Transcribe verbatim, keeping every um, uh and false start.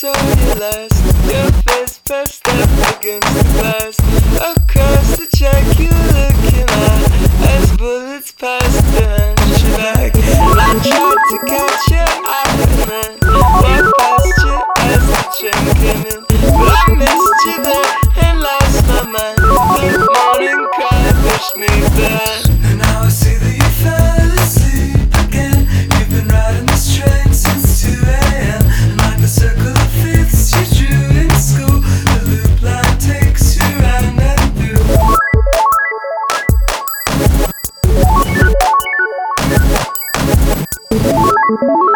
saw you last. Your face pressed up against the glass. Across the track you looking at as bullets passed behind your back. I tried to catch your eye and then walked past you as the train came in, but I missed you there and lost my mind. The morning cry pushed me back. And now I see that you fell asleep again. You've been riding this train since two a.m. And like the circle of fifths you drew in school, the loop line takes you round and through.